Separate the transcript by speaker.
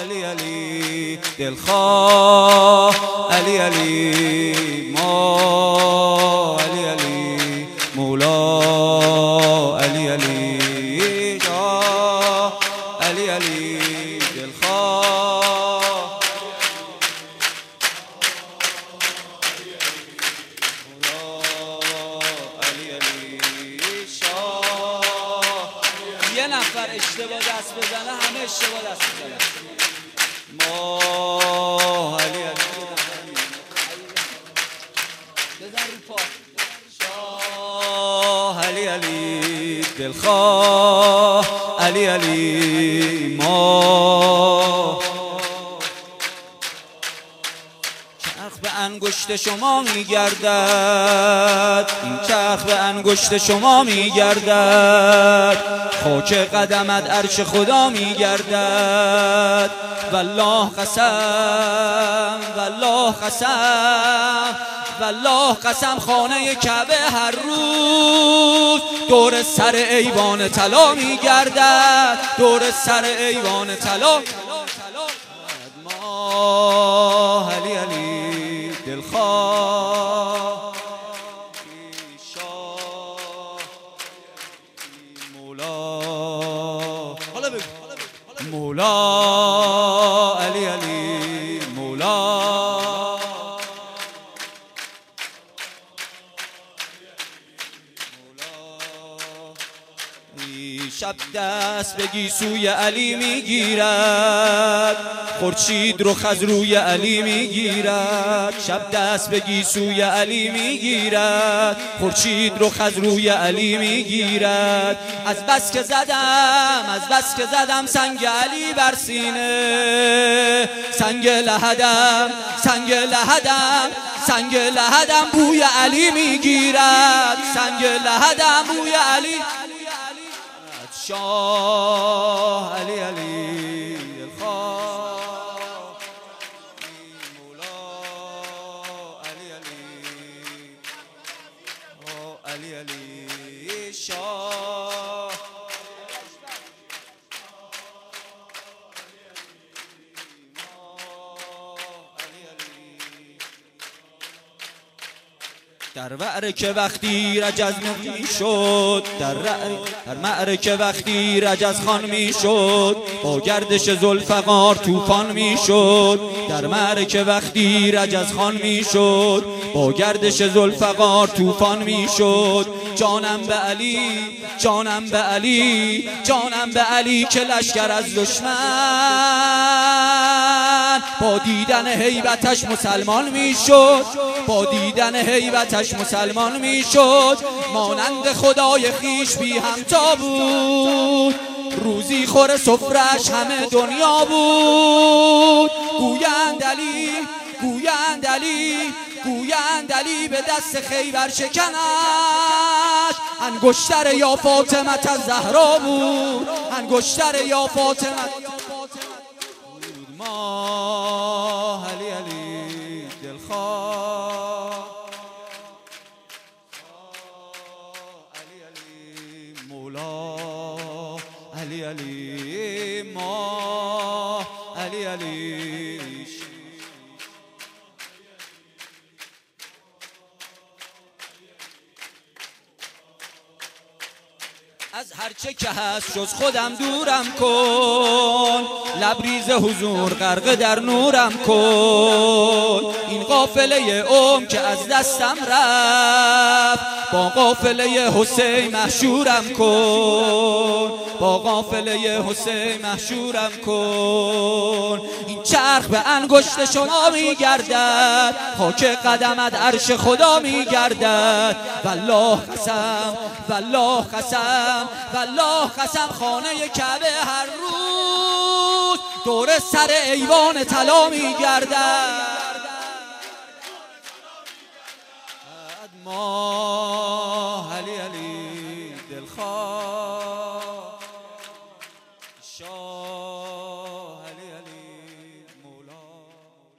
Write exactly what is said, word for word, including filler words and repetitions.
Speaker 1: علی علی دلخواه علی علی ما علی علی مولا علی علی جا علی علی دلخواه علی علی شاه. یه نفر اشتباه دست بزنه همه اشتباه دست بزنه. ما علی علی بزن رو پا. شاه علی علی دلخواه علی علی ما. چرخ به انگشت شما میگردد، این چرخ به انگشت شما میگردد، خاک قدمت عرش خدا میگردد. والله قسم والله قسم والله قسم خانه کعبه هر روز دور سر ایوان طلا میگردد، دور سر ایوان طلا. ما علی علی دلخواه شاه مولا حالا بگو مولا علی علی مولا. شب دست به گیسوی علی میگیرد، خورشید رو خز روی علی میگیرد. شب دست به گیسوی علی میگیرد، خورشید رو خز روی علی میگیرد. از بس که زدم از بس که زدم سنگ علی بر سینه، سنگ لحدم سنگ لحدم سنگ لحدم بوی علی میگیرد، سنگ لحدم بوی علی. شاه علی علی دلخواه مولا علی علی علی علی شاه. در معرکه وقتی رجز می شد، در, در معرکه وقتی رجز خان می شد، با گردش ذوالفقار طوفان می شد. در معرکه وقتی رجز خان می شد، با گردش ذوالفقار طوفان می شد. جانم به علی جانم به علی جانم به علی که لشکر از دشمن با دیدن هیبتش مسلمان می شد، با دیدن هیبتش مسلمان می شد. مانند خدای خیش بی همتا بود، روزی خور سفرش همه دنیا بود. گویند علی گویند علی گویند علی به دست خیبر شکنش انگشتر یا فاطمه الزهرا بود، انگشتر یا فاطمه. ما علی علی دلخواه علی علی مولا علی علی ما علی علی. از هرچه که هست جز خودم دورم کن، لبریز حضور غرق در نورم کن. این قافله عمر که از دستم رفت، با قافله حسین محشورم کن، با قافله حسین محشورم کن. این چرخ به انگشت شما میگردد، خاک قدمت عرش خدا میگردد. والله قسم والله قسم والله قسم خانه کعبه هر روز دور سر ایوان طلا میگردد. ما